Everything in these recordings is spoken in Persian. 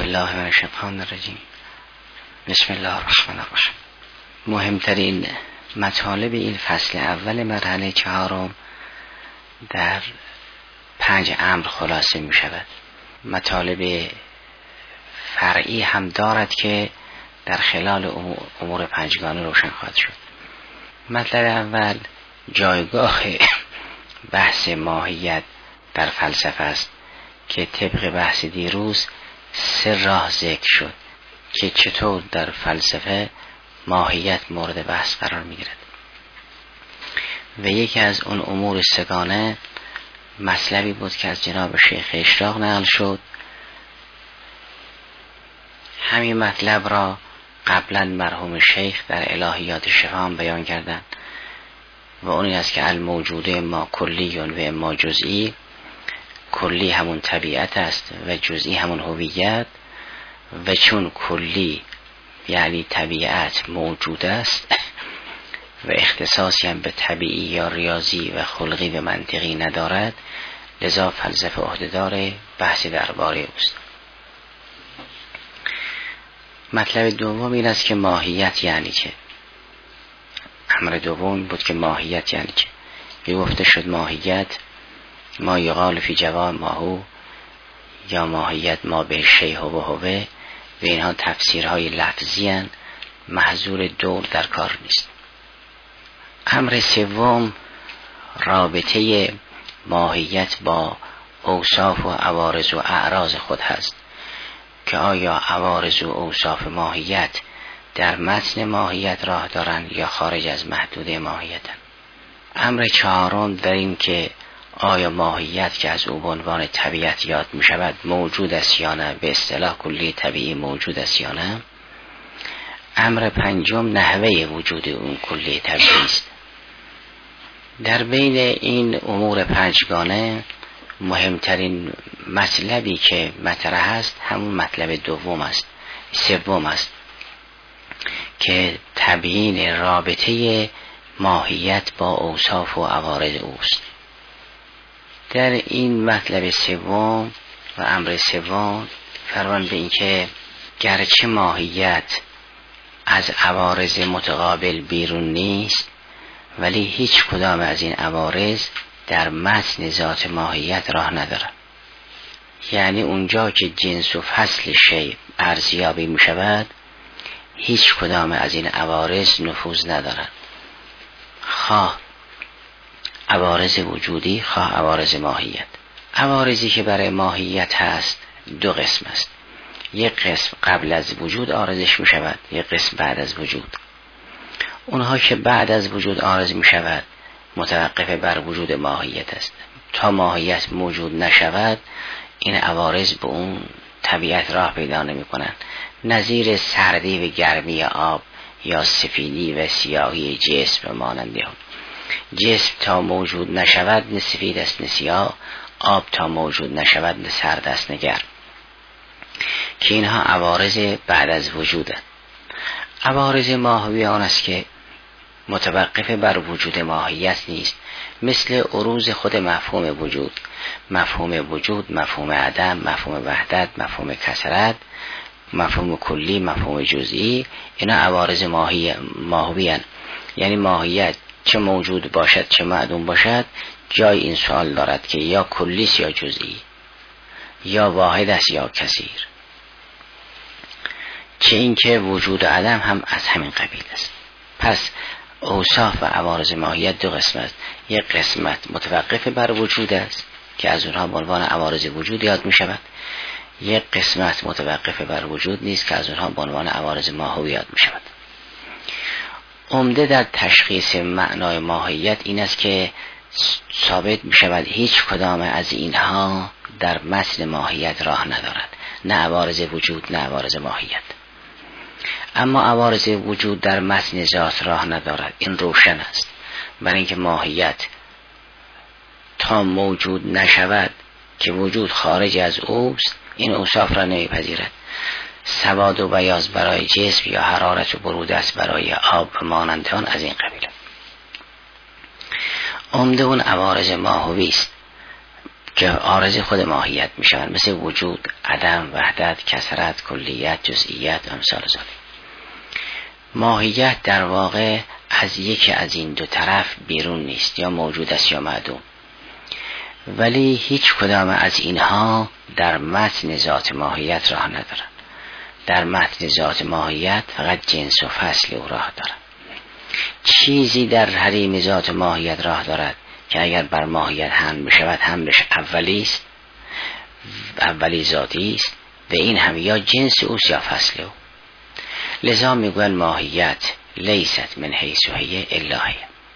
بالله من الشیطان الرجیم. بسم الله الرحمن الرحیم. مهمترین مطالب این فصل اول مرحله 4 در 5 امر خلاصه می شود. مطالب فرعی هم دارد که در خلال امور پنجگانه روشن خواهد شد. مطلب اول جایگاه بحث ماهیت در فلسفه است که طبق بحث دیروز 3 راه ذکر شد که چطور در فلسفه ماهیت مورد بحث قرار می گیرد و یکی از اون امور سگانه مطلبی بود که از جناب شیخ اشراق نقل شد. همین مطلب را قبلا مرحوم شیخ در الهیات شفا بیان کردند و اونی است که الموجوده ما کلی و اما جزئی. کلی همون طبیعت است و جزئی همون هویت، و چون کلی یعنی طبیعت موجود است و اختصاصی هم به طبیعی یا ریاضی و خلقی و منطقی ندارد، لذا فلسفه عهده‌دار بحثی درباره اوست. مطلب دوم این است که ماهیت یعنی چه. امر دوم بود که ماهیت یعنی چه. که گفته شد ماهیت ما یقال فی جواب ماهو، یا ماهیت ما به شیء و هوه، و اینها تفسیرهای لفظی هستند، محظور دور در کار نیست. امر سوم رابطه ماهیت با اوصاف و عوارض و اعراض خود هست که آیا عوارض و اوصاف ماهیت در متن ماهیت راه دارند یا خارج از محدوده ماهیتند. امر چهارم در این که آیا ماهیت که از او به عنوان طبیعت یاد می شود موجود است یا نه، به اصطلاح کلی طبیعی موجود است یا نه. امر پنجم نحوه وجود اون کلی طبیعی است. در بین این امور پنجگانه مهمترین مطلبی که مطرح است همون مطلب سوم است که تبیین رابطه ماهیت با اوصاف و عوارض اوست. در این مطلب سوم و امر سوم فرمان به این که گرچه ماهیت از عوارض متقابل بیرون نیست، ولی هیچ کدام از این عوارض در متن ذات ماهیت راه ندارد. یعنی اونجا که جنس و فصل شیء ارزیابی می شود، هیچ کدام از این عوارض نفوذ ندارد، خواه عوارض وجودی خواه عوارض ماهیت. عوارضی که برای ماهیت هست 2 قسم است. یک قسم قبل از وجود عارضش می شود، یک قسم بعد از وجود. اونها که بعد از وجود عارض می شود متوقف بر وجود ماهیت است. تا ماهیت موجود نشود این عوارض به اون طبیعت راه پیدا نمی کنند. نظیر سردی و گرمی آب یا سفیدی و سیاهی جسم و مانند هم. جسم تا موجود نشود نه سفید است نه سیاه، آب تا موجود نشود نه سرد است نه گرم، که اینها عوارض بعد از وجودند. عوارض ماهوی آن است که متوقف بر وجود ماهیت نیست، مثل عروض خود مفهوم وجود. مفهوم وجود، مفهوم عدم، مفهوم وحدت، مفهوم کثرت، مفهوم کلی، مفهوم جزئی، اینا عوارض ماهوی هستند. یعنی ماهیت چه موجود باشد چه معدوم باشد جای این سوال دارد که یا کلی است یا جزئی، یا واحد است یا کثیر. چه اینکه وجود و عدم هم از همین قبیل است. پس اوصاف و عوارض ماهیت 2 قسم است. یک قسمت متوقف بر وجود است که از اونها به عنوان عوارض وجود یاد می شود. یک قسمت متوقف بر وجود نیست که از اونها به عنوان عوارض ماهوی یاد می شود. عمده در تشخیص معنای ماهیت این است که ثابت می شود هیچ کدام از اینها در متن ماهیت راه ندارد، نه عوارض وجود نه عوارض ماهیت. اما عوارض وجود در متن ذات راه ندارد، این روشن است. برای اینکه ماهیت تا موجود نشود که وجود خارج از اوست، این اوصاف را نمیپذیرد. سواد و بیاض برای جسم یا حرارت و برودت برای آب مانند آن از این قبیل. عمده اون عوارض ماهوی است که عارض خود ماهیت می شوند، مثل وجود، عدم، وحدت، کثرت، کلیت، جزئیت، امثال ذالک. ماهیت در واقع از یکی از این دو طرف بیرون نیست، یا موجود است یا معدوم، ولی هیچ کدام از اینها در متن ذات ماهیت راه ندارن. در متن ذات ماهیت فقط جنس و فصل او راه دارد. چیزی در حریم ذات ماهیت راه دارد که اگر بر ماهیت حمل بشود حملش اولی است، اولی ذاتی است، و این هم یا جنس اوست یا فصل او. لذا میگوین ماهیت لیست من حیث هی الهیه.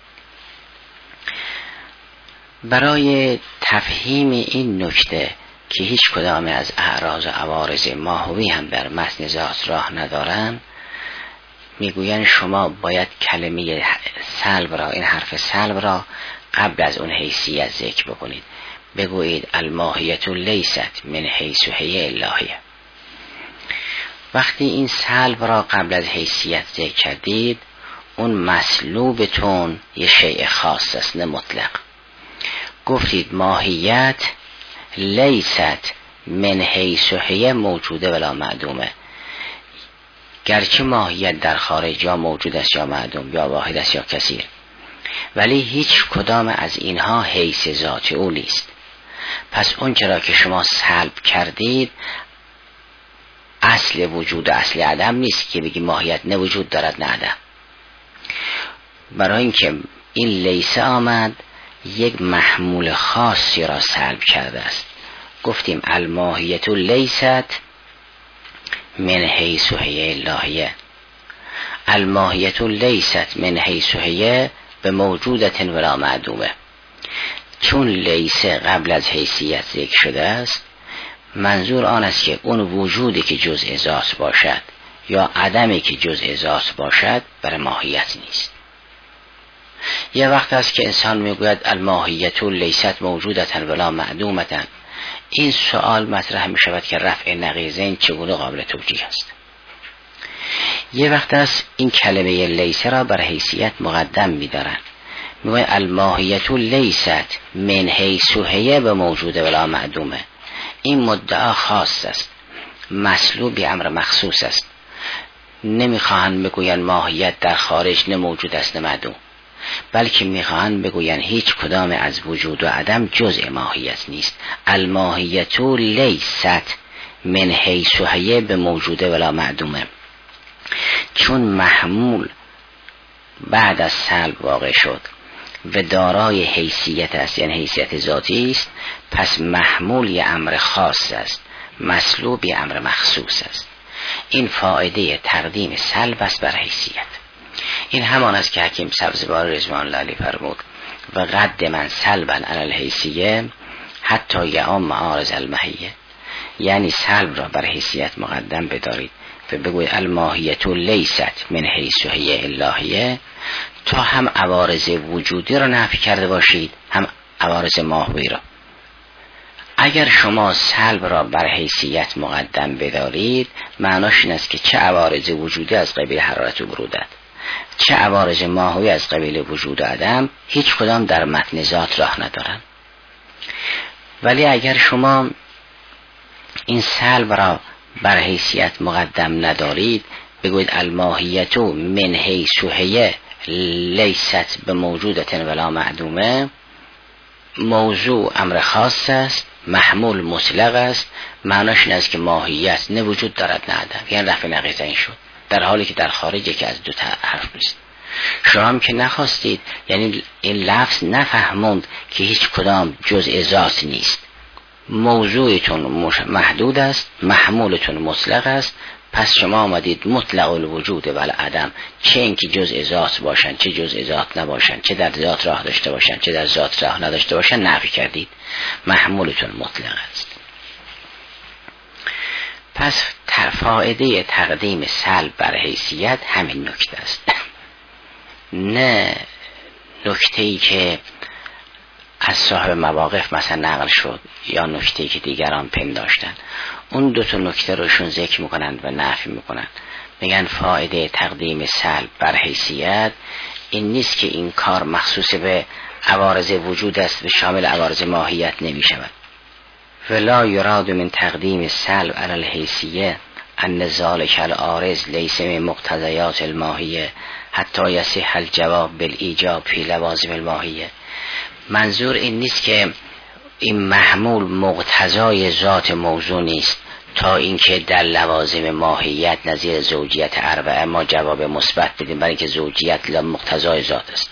برای تفهیم این نکته که هیچ کدام از اعراض و عوارض ماهوی هم در متن ذات راه ندارن، میگوین شما باید کلمه سلب را، این حرف سلب را قبل از اون حیثیت ذکر بکنید. بگویید الماهیت لیست من حیث هی الهیه. وقتی این سلب را قبل از حیثیت ذکر کردید، اون مسلوبتون یه شیء خاص است، نه مطلق. گفتید ماهیت لیست من حیث هی موجوده ولا معدومه. گرچه ماهیت در خارج یا موجود است یا معدوم، یا واحد است یا کثیر، ولی هیچ کدام از اینها حیث ذات او نیست. پس اون چرا که شما سلب کردید اصل وجود و اصل عدم نیست که بگی ماهیت نه وجود دارد نه عدم. برای اینکه این لیسه آمد یک محمول خاصی را سلب کرده است. گفتیم الماهیت لیست من حیث هی الهیه. الماهیت لیست من حیث هی به موجودت ولا معدومه. چون لیسه قبل از حیثیت ذکر شده است، منظور آن است که اون وجودی که جزء ذات باشد یا عدمی که جزء ذات باشد برای ماهیت نیست. یه وقت است که انسان میگوید الماهیت لیست موجودتا ولا معدومتا. این سوال مطرح می شود که رفع نقیضین چگونه قابل توجیه است. یه وقت است این کلمه لیسه را بر حیثیت مقدم می دارن. میگوید الماهیت لیست من حیث هی به موجود ولا معدومه. این مدعا خاص است، مسلوب امر مخصوص است. نمیخواهند بگوین ماهیت در خارج نه موجود است نه معدوم، بلکه میخواهند بگوین هیچ کدام از وجود و عدم جزء ماهیت نیست. الماهیت لیست من حیث هی به موجوده ولا معدومه. چون محمول بعد از سلب واقع شد و دارای حیثیت است، یعنی حیثیت ذاتی است، پس محمول یه امر خاص است، مسلوب یه امر مخصوص است. این فایده تقدیم سلب است بر حیثیت. این همان است که حکیم سبزوار رضوان الله علیه فرمود و قد من سلبا علی الحیثیه حتی یعم عارض المحیه. یعنی سلب را بر حیثیت مقدم بدارید و بگوید الماهیت لیست من حیث هی الهیه، تا هم عوارض وجودی را نفی کرده باشید هم عوارض ماهوی را. اگر شما سلب را بر حیثیت مقدم بدارید، معناش این است که چه عوارض وجودی از قبیل حرارت و برودت، چه عوارض ماهوی از قبیل وجود و عدم، هیچ کدام در متن ذات راه ندارن. ولی اگر شما این سلب را بر حیثیت مقدم ندارید، بگوید الماهیت من حیث هی لیست به موجودت ولا معدومه، موضوع امر خاص است، محمول مطلق است، معناش این است که ماهیت نه وجود دارد نه عدم، یعنی رفع نقیضین شد، در حالی که در خارج یکی از دو حرف نیست. شما هم که نخواستید، یعنی این لفظ نفهموند که هیچ کدام جزء ذات نیست. موضوعتون محدود است، محمولتون مطلق است، پس شما آمدید مطلق الوجود و العدم، چه اینکه جزء ذات باشن چه جزء ذات نباشن، چه در ذات راه داشته باشن چه در ذات راه نداشته باشن، نفی کردید. محمولتون مطلق است. پس فایده تقدیم سلب بر حیثیت همین نکته است، نه نکته‌ای که از صاحب مواقف مثلا نقل شد یا نکته‌ای که دیگران پنداشتن. اون دو تا نکته روشون ذکر میکنند و نفی میکنند. میگن فایده تقدیم سلب بر حیثیت این نیست که این کار مخصوص به عوارض وجود است و شامل عوارض ماهیت نمیشود. ولا یراد من تقدیم سلب علی الحیثیه ان ذلک العارض لیس من مقتضیات الماهیه حتی یصح الجواب بالایجاب فی لوازم الماهیه. منظور این نیست که این محمول مقتضای ذات موضوع نیست تا اینکه در لوازم ماهیت نظیر زوجیت اربعه ما جواب مثبت بدیم، برای اینکه زوجیت مقتضای ذات است.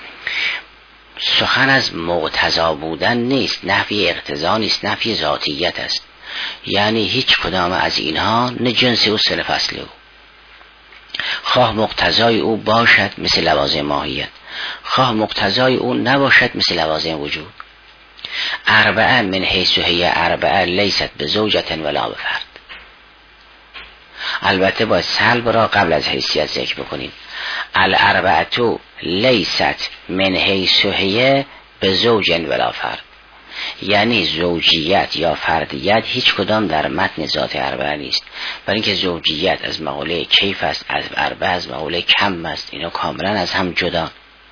سخن از مقتضا بودن نیست، نفی اقتضا نیست، نفی ذاتیت است. یعنی هیچ کدام از اینها نه جنس او صرف اصل او، خواه مقتضای او باشد مثل لوازم ماهیت، خواه مقتضای او نباشد مثل لوازم وجود. اربعه من حیث هی اربعه لیست به زوجت ولا به فرد. البته باید سلب را قبل از حیثیت ذکر بکنیم. الاربعه لیست من حیث هی به زوج ولا فرد، یعنی زوجیت یا فردیت هیچ کدام در متن ذات اربعه نیست، برای اینکه زوجیت از مقوله کیف است، از اربعه از مقوله کم است، اینا کاملا از هم جدا.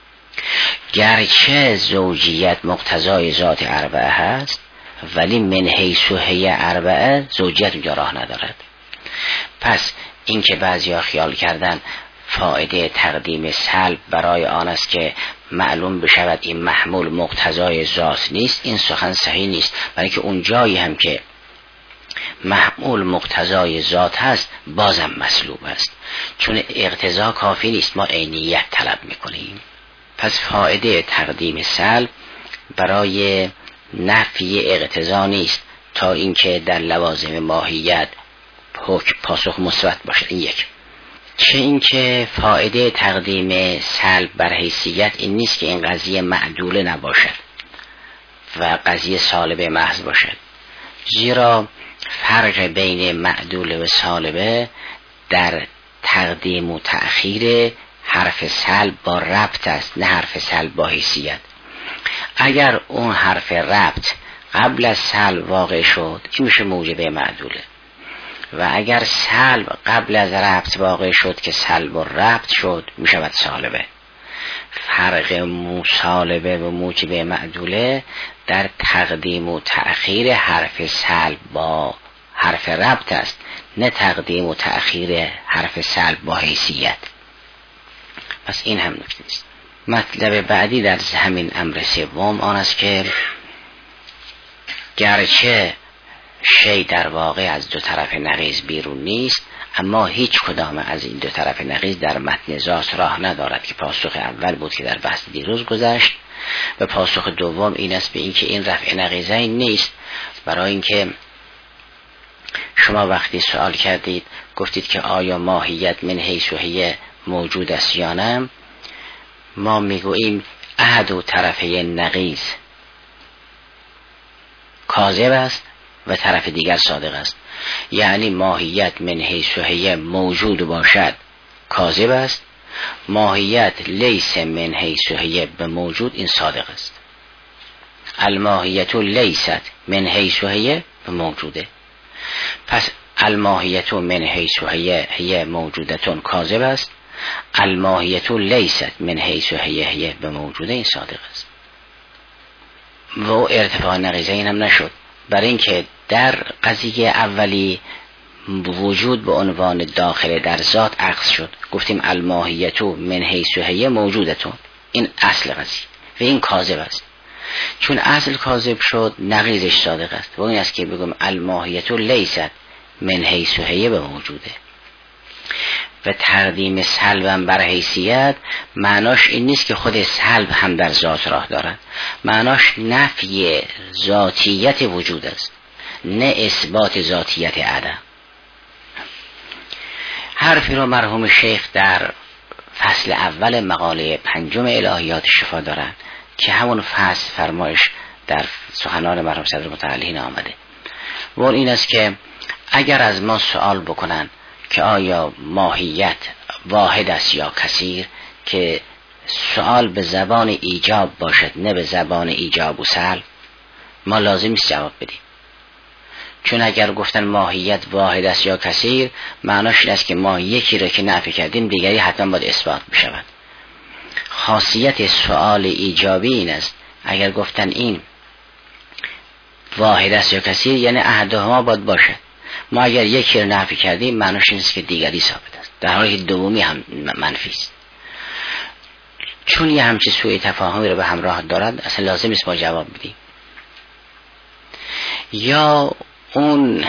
گرچه زوجیت مقتضای ذات اربعه هست ولی من حیث هی اربعه زوجیت اونجا راه ندارد. پس این که بعضیا خیال کردن فایده تقدیم سلب برای آن است که معلوم بشود این محمول مقتضای ذات نیست، این سخن صحیح نیست، برای که اون جایی هم که محمول مقتضای ذات هست بازم مسلوب است، چون اقتضا کافی نیست، ما عینیت طلب میکنیم. پس فایده تقدیم سلب برای نفی اقتضا نیست تا اینکه در لوازم ماهیت حکم پاسخ مثبت باشد. این یک. چه اینکه فایده تقدیم سلب بر حیثیت این نیست که این قضیه معدوله نباشد و قضیه سالبه محض باشد، زیرا فرق بین معدوله و سالبه در تقدیم و تأخیر حرف سلب با ربط است، نه حرف سلب با حیثیت. اگر اون حرف ربط قبل از سلب واقع شد این میشه موجبه معدوله، و اگر سلب قبل از ربط واقع شد که سلب و ربط شد میشود سالبه. فرق سالبه و موجبه معدوله در تقدیم و تأخیر حرف سلب با حرف ربط است، نه تقدیم و تأخیر حرف سلب با حیثیت. پس این هم نکته است. مطلب بعدی در همین امر سوم آن است که گرچه شی در واقع از دو طرف نقیض بیرون نیست، اما هیچ کدام از این دو طرف نقیض در متن ذات راه ندارد که پاسخ اول بود که در بحث دیروز گذشت، و پاسخ دوم این است به این که این رفع نقیضین نیست. برای اینکه شما وقتی سوال کردید گفتید که آیا ماهیت من حیث و هی موجود است یا نه، ما میگوییم احد و طرفه نقیض کاذب است و طرف دیگر صادق است. یعنی ماهیت من حیث و هی موجود باشد کاذب است، ماهیت لیس من حیث و هی به موجود این صادق است. الماهیت لیست من حیث و هی به موجوده، پس الماهیت من حیث و هی موجودتون کاذب است، الماهیت لیست من حیث و هی به موجوده این صادق است. و ارتفاع نقیضین هم نشد، برای اینکه در قضیه اولی وجود به عنوان داخل در ذات عکس شد، گفتیم الماهیت من حیث و هی موجودتون، این اصل قضیه و این کاذب است. چون اصل کاذب شد نقیضش صادق است، و این است که بگم الماهیت لیست من حیث و هی به موجوده. و تقدیم سلب بر حیثیت معناش این نیست که خود سلب هم در ذات راه دارد، معناش نفی ذاتیت وجود است، نه اثبات ذاتیت عدم. حرفی رو مرحوم شیخ در فصل اول مقاله 5 الهیات شفا دارند که همون فصل فرمایش در سخنان مرحوم صدر متعالین آمده، و این است که اگر از ما سوال بکنن که آیا ماهیت واحد است یا کثیر، که سوال به زبان ایجاب باشد نه به زبان ایجاب و سلب، ما لازم است جواب بدیم. چون اگر گفتن ماهیت واحد است یا کثیر معناش این است که ما یکی را که نفی کردیم دیگری حتما باید اثبات بشود. خاصیت سوال ایجابی این است، اگر گفتن این واحد است یا کثیر، یعنی احدهما باید باشه. ما اگر یکی رو نفی کردیم معناش این است که دیگری ثابت است، در حالی که دومی هم منفی است. چون یه همچین سوء تفاهمی رو به همراه دارد اصلا لازم است ما جواب بدیم. یا اون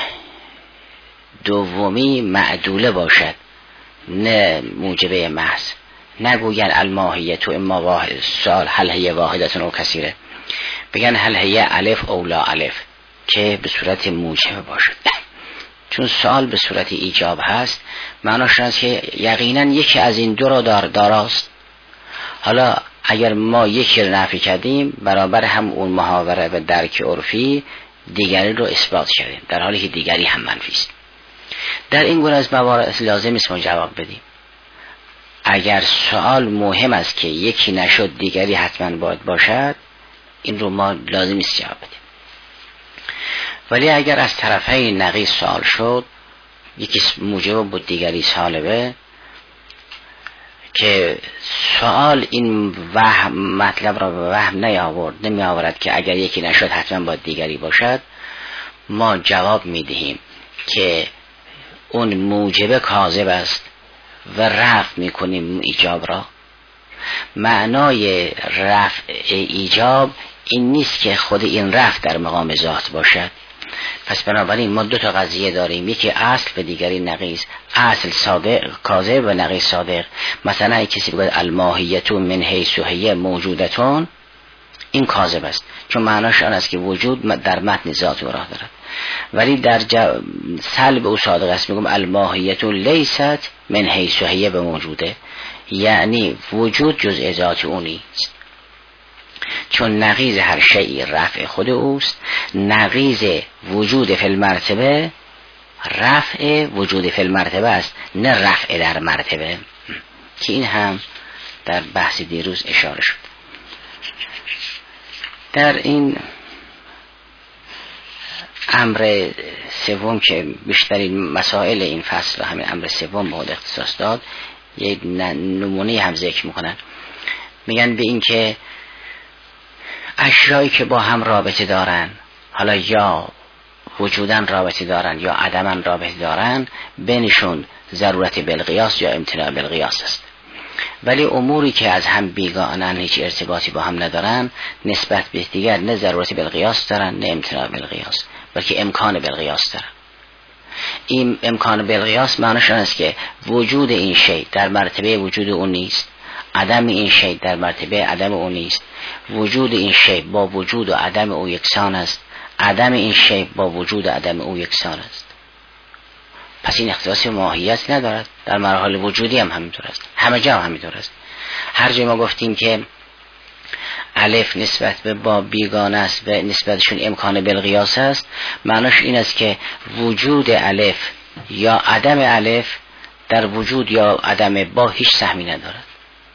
دومی معدوله باشد نه موجبه محض، نگوین الماهیت و اما واحد سال هل هی واحدتون و کثیره، بگن هل هی الف او لا الف که به صورت موجبه باشد. چون سوال به صورت ایجاب هست معناش است که یقینا یکی از این دو را داراست. حالا اگر ما یکی رو نفی کردیم برابر هم اون محاوره و درک عرفی دیگری رو اثبات کردیم، در حالی که دیگری هم منفی است. در این گونه از موارد لازم است ما جواب بدیم. اگر سوال مهم است که یکی نشد دیگری حتما باید باشد، این رو ما لازم است جواب بدیم. ولی اگر از طرفین نقیض سوال شد، یکی موجب بود دیگری سالبه، که سوال این وهم مطلب را به وهم نمی آورد که اگر یکی نشد حتما باید دیگری باشد، ما جواب می دهیم که اون موجب کاذب است و رفع می کنیم ایجاب را. معنای رفع ایجاب این نیست که خود این رفع در مقام ذات باشد. پس بنابراین ما دو تا قضیه داریم، یکی اصل و دیگری نقیض. اصل صادق کاذب و نقیض صادق. مثلا اگه کسی بگه الماهیت من حیث هی موجودتون، این کاذب است، چون معناش آن است که وجود در متن ذات و راه دارد. ولی در سلب او صادق است، میگم الماهیت لیست من حیث هی به موجوده، یعنی وجود جزء ذات او نیست. چون نقیض هر شیء رفع خود اوست، نقیض وجود فی المرتبه رفع وجود فی المرتبه است، نه رفع در مرتبه، که این هم در بحث دیروز اشاره شد. در این امر سوم که بیشترین مسائل این فصل و همین امر سوم به خود اختصاص داد، یک نمونه هم ذکر میکنن. میگن به این که اشیایی که با هم رابطه دارن، حالا یا وجودن رابطه دارن یا عدمن رابطه دارن، بینشون ضرورت بالقیاس یا امتناع بالقیاس است. ولی اموری که از هم بیگانن، هیچ ارتباطی با هم ندارن، نسبت به دیگر نه ضرورت بالقیاس دارن نه امتناع بالقیاس، بلکه امکان بالقیاس دارن. این امکان بالقیاس معنیش است که وجود این شی در مرتبه وجود اون نیست، عدم این شی در مرتبه عدم اون نیست، وجود این شی با وجود و عدم او یکسان است، عدم این شی با وجود و عدم او یکسان است. پس این اختصاص ماهیت ندارد. در مراحل وجودی هم همینطور است، همه جا هم همینطور است. هر جای ما گفتیم که الف نسبت به با بیگانه است و نسبتشون امکان بالقیاس است، معناش این است که وجود الف یا عدم الف در وجود یا عدم با هیچ سهمی ندارد.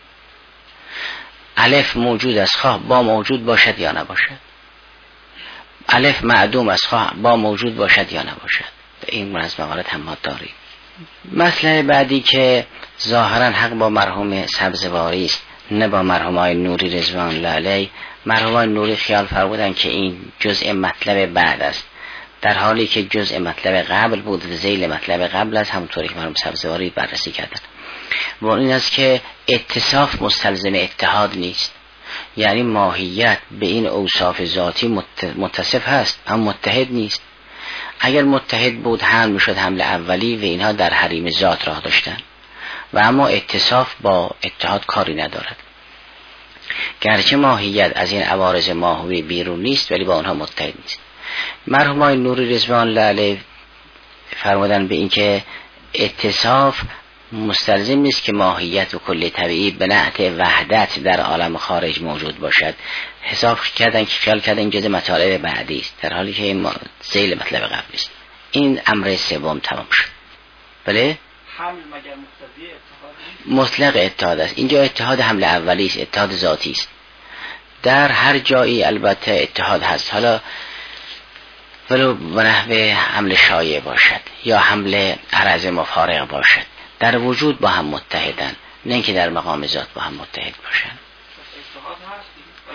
الف موجود است، خواه با موجود باشد یا نباشد. الف معدوم است، خواه با موجود باشد یا نباشد. این از موارد هم ما داریم. مسئله بعدی که ظاهرا حق با مرحوم سبزواری است نه با مرحوم های نوری رضوان الله علیه. مرحوم های نوری خیال فرمودن که این جزء مطلب بعد است، در حالی که جزء مطلب قبل بود و ذیل مطلب قبل است، همونطوری که مرحوم سبزواری بررسی کردن. و این است که اتصاف مستلزم اتحاد نیست، یعنی ماهیت به این اوصاف ذاتی متصف هست اما متحد نیست. اگر متحد بود حمل میشد حمل اولی و اینها در حریم ذات راه داشتن، و اما اتصاف با اتحاد کاری ندارد. گرچه ماهیت از این عوارض ماهوی بیرون نیست ولی با آنها متحد نیست. مرحوم های نوری رضوان الله علیه فرمودن به این که اتصاف مستلزم نیست که ماهیت و کل طبیعی به نحت وحدت در عالم خارج موجود باشد. حساب کردن که خیال کردن این جزء مطالب بعدی است، در حالی که این ذیل مطلب قبلی است. این امر سوم تمام شد. بله؟ حمل مگر مقتضی اتحاد مطلق اتحاد است. اینجا اتحاد حمل اولی است، اتحاد ذاتی است. در هر جایی البته اتحاد هست، حالا ولو به نحو حمل شایع باشد یا حمل عرض مفارق باشد، در وجود با هم متحدن، نه اینکه در مقام ذات با هم متحد باشن. اتحاد هست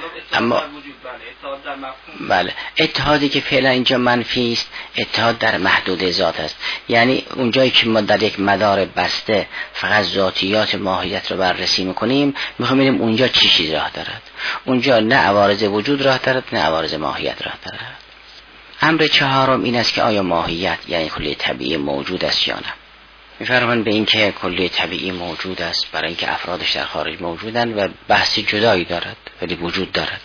اما بله اتحادی که فعلا اینجا منفی است، اتحاد در محدود ذات است. یعنی اونجایی که ما در یک مدار بسته فقط ذاتیات ماهیت رو بررسی میکنیم، میخوایم ببینیم اونجا چی چیز راه دارد. اونجا نه عوارض وجود راه دارد نه عوارض ماهیت راه دارد. امر چهارم این است که آیا ماهیت یعنی کلی طبیعی موجود است یا نه. می‌فرمایند به این که کلی طبیعی موجود است برای اینکه افرادش در خارج موجودند و بحثی جدایی دارد ولی وجود دارد.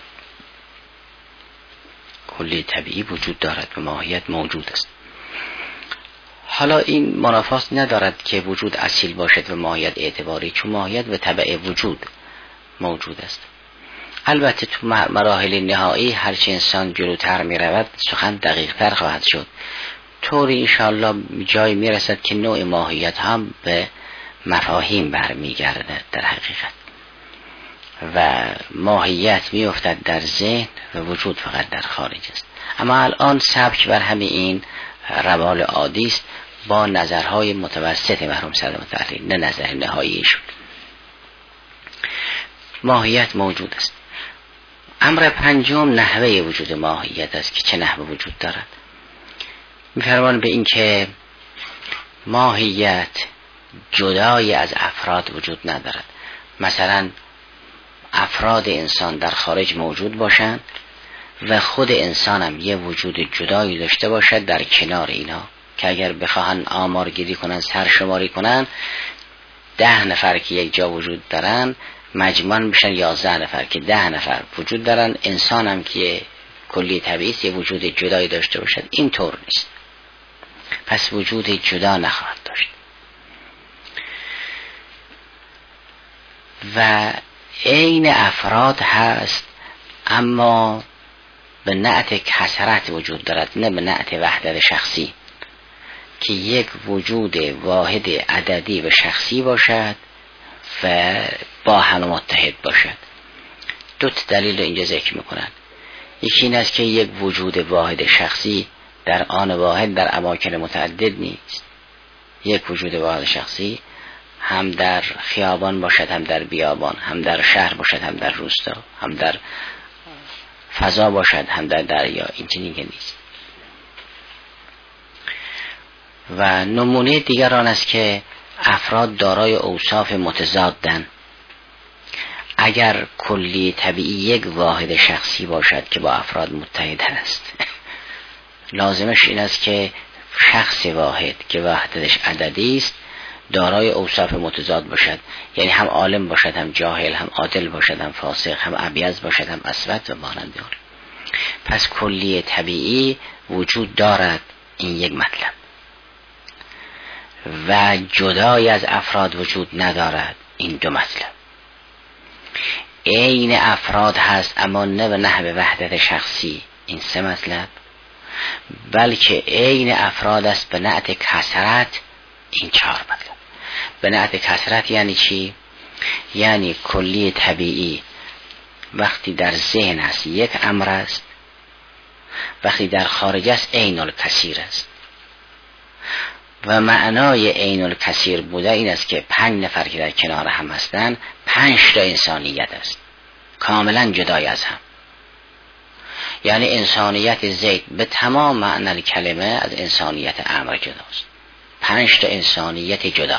کلی طبیعی وجود دارد و ماهیت موجود است. حالا این منافات ندارد که وجود اصیل باشد و ماهیت اعتباری، چون ماهیت و تبع وجود موجود است. البته تو مراحل نهایی هرچی انسان جلوتر می رود سخن دقیق تر خواهد شد، طوری انشاءالله جایی می رسد که نوع ماهیت هم به مفاهیم برمی گردد در حقیقت و ماهیت می افتد در ذهن و وجود فقط در خارج است. اما الان سبک بر همین این روال عادی است با نظرهای متوسط مرحوم سلام تحریر، نه نظر نهایی شد. ماهیت موجود است. امر پنجم نحوه وجود ماهیت است که چه نحوه وجود دارد. می‌فرمایند به این که ماهیت جدای از افراد وجود ندارد. مثلا افراد انسان در خارج موجود باشند و خود انسان هم یه وجود جدایی داشته باشد در کنار اینا، که اگر بخواهن آمارگیری کنن، سرشماری کنن، 10 نفر که یک جا وجود دارن مجموعاً میشن 11 نفر که 10 نفر وجود دارن. انسان هم که کلی طبیعی است یه وجود جدایی داشته باشد، این طور نیست. پس وجود جدا نخواهد داشت. و عین افراد هست اما به نعت کثرت وجود دارد، نه به نعت وحدت شخصی، که یک وجود واحد عددی و شخصی باشد و با هم متحد باشد. دو دلیل اینجا ذکر میکنن. یکی این است که یک وجود واحد شخصی در آن واحد در اماکن متعدد نیست. یک وجود واحد شخصی هم در خیابان باشد، هم در بیابان، هم در شهر باشد، هم در روستا، هم در فضا باشد، هم در دریا، این چنین نیست. و نمونه دیگر آن است که افراد دارای اوصاف متضادند. اگر کلی طبیعی یک واحد شخصی باشد که با افراد متحد است، لازمش این است که شخص واحد که وحدتش عددی است دارای اوصاف متضاد باشد، یعنی هم عالم باشد، هم جاهل، هم عادل باشد، هم فاسق، هم ابیض باشد، هم اسود و مانند آن. پس کلی طبیعی وجود دارد، این یک مطلب، و جدای از افراد وجود ندارد، این دو مطلب. عین افراد هست اما نه به نحو وحدت شخصی، این سه مطلب. بلکه عین افراد است به نعت کثرت، این 4 مطلب. به نعت کثرت یعنی چی؟ یعنی کلی طبیعی وقتی در ذهن است یک امر است، وقتی در خارج است عین الکثیر است. و معنای عین الکثیر بوده این است که 5 نفر که در کنار هم هستند 5 تا انسانیت است، کاملا جدای از هم. یعنی انسانیت زید به تمام معنی کلمه از انسانیت عمرو جداست. 5 تا انسانیت جدا.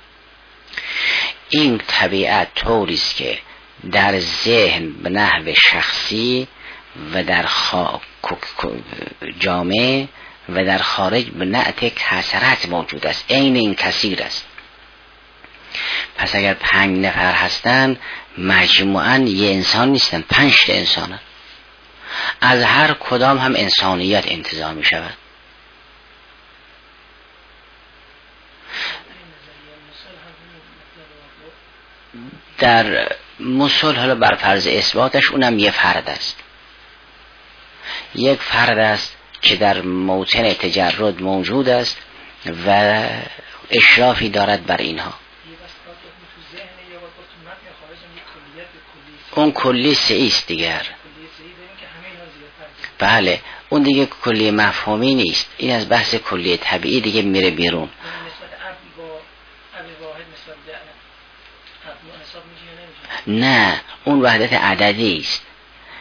این طبیعت طوری است که در ذهن به نحو شخصی و در جامعه و در خارج به نعت کثرت موجود است، عین این کثیر است. پس اگر 5 نفر هستند مجموعاً یه انسان نیستن، 5 تا انسانن. از هر کدام هم انسانیت انتزاع می شود. در مثل حالا بر فرض اثباتش اونم یه فرد است، یک فرد است که در موطن تجرد موجود است و اشرافی دارد بر اینها. اون کلی سعی است دیگر. بله اون دیگه کلی مفهومی نیست، این از بحث کلی طبیعی دیگه میره بیرون. نه اون وحدت عددی است،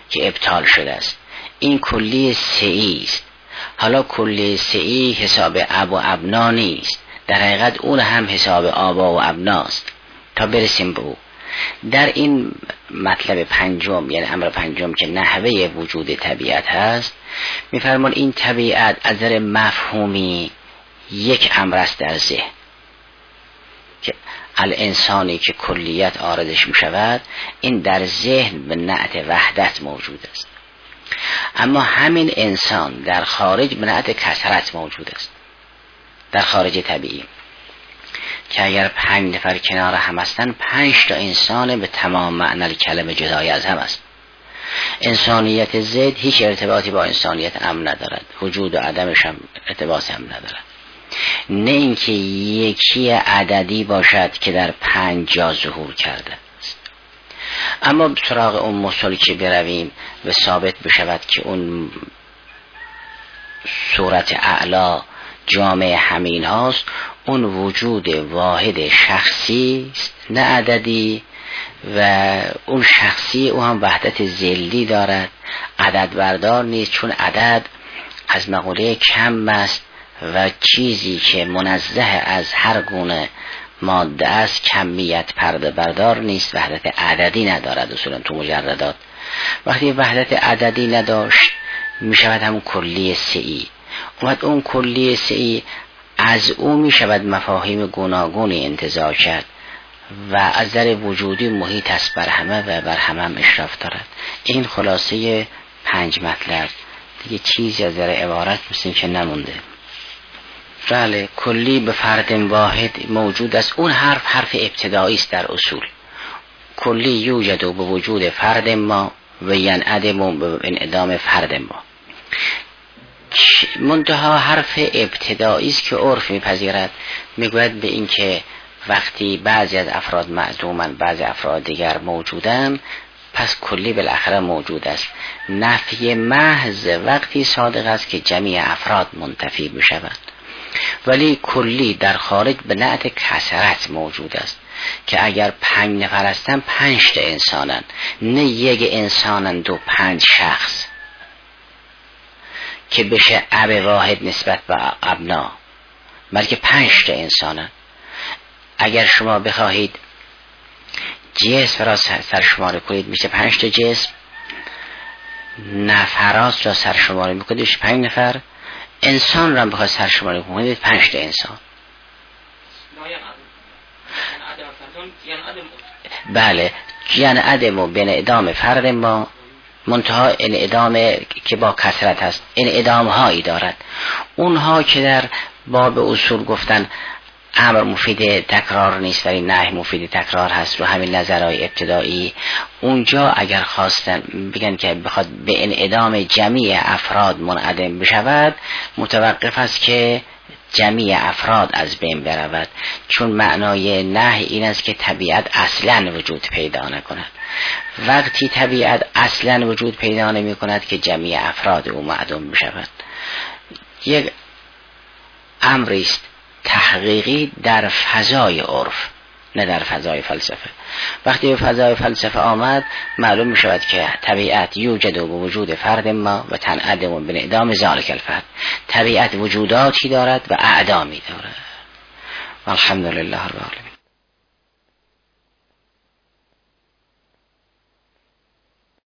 که ابطال شده است. این کلی سعی است. حالا کلی سعی حساب اب و ابنا نیست، در حقیقت اون هم حساب آبا و ابناست تا برسیم به او. در این مطلب پنجم، یعنی امر پنجم که نحوه وجود طبیعت هست، میفرمان این طبیعت از نظر مفهومی یک امر است در ذهن، که الانسانی که کلیت آردش می شود، این در ذهن به نعت وحدت موجود است. اما همین انسان در خارج به نعت کثرت موجود است، در خارج طبیعی، که اگر 5 نفر کنار هم هستن 5 تا انسان به تمام معنی کلمه جدای از هم است. انسانیت ضد هیچ ارتباطی با انسانیت هم ندارد، وجود و عدمش هم ارتباط هم ندارد. نه اینکه یکی عددی باشد که در 5 جا ظهور کرده است. اما سراغ اون مثالی که برویم و ثابت بشود که اون صورت اعلا جامع همین هاست، اون وجود واحد شخصی است نه عددی، و اون شخصی او هم وحدت ذلی دارد، عدد بردار نیست، چون عدد از مقوله کم است و چیزی که منزه از هر گونه ماده است کمیت پرده بردار نیست، وحدت عددی ندارد اصولا تو مجردات. وقتی وحدت عددی نداشت می شود همون کلی سعی. اون کلی سعی از او می شود مفاهیم گوناگونی انتزاع کرد و از نظر وجودی محیط است بر همه و بر همه هم اشراف دارد. این خلاصه 5 مطلب دیگه، چیزی از نظر عبارت مثل که نمونده. بله، کلی به فرد واحد موجود است. اون حرف ابتدایی است در اصول. کلی یوجد و به وجود فرد ما و ینعدم به انعدام فرد ما. منتها حرف ابتدایی است که عرف میپذیرد، میگوید به این که وقتی بعضی از افراد معدومن بعضی افراد دیگر موجودن، پس کلی بالاخره موجود است. نفی محض وقتی صادق است که جمیع افراد منتفی بشوند، ولی کلی در خارج به نعت کثرت موجود است، که اگر 5 نفر هستن 5 تا انسانن، نه یک انسانن 5 شخص که بشه اب واحد نسبت به ابنا، بلکه 5 تا انسانن. اگر شما بخواهید جسم را سرشماری کنید میشه 5 تا جسم، نفرات را سرشماری میکنید میشه 5 نفر، انسان را بخواهید سرشماری کنید 5 تا انسان. بله، یعنی عدم و بین ادام فرد ما، منتها این ادام که با کثرت هست، این ادام هایی دارد. اونها که در باب اصول گفتن امر مفید تکرار نیست ولی نهی مفید تکرار هست، رو همین نظرهای ابتدایی، اونجا اگر خواستن بگن که بخواد به انعدام جمیع افراد منعدم بشود، متوقف است که جمیع افراد از بین برود، چون معنای نهی این است که طبیعت اصلا وجود پیدا نکند. وقتی طبیعت اصلا وجود پیدا نمی کند که جمیع افراد او معدوم بشود. یک امری است تحقیقی در فضای عرف، نه در فضای فلسفه. وقتی به فضای فلسفه آمد معلوم می شود که طبیعت یوجد و وجود فرد ما و تنعدم و بنعدام ذالک الفرد. طبیعت وجوداتی دارد و اعدامی دارد. والحمدلله رب العالمین.